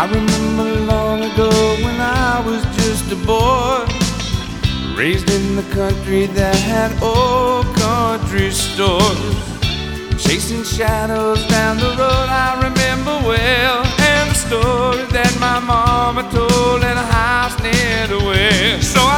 remember long ago when I was just a boy, raised in the country that had old country stores, chasing shadows down the road I remember well, and the story that my mama told in a house near the well. So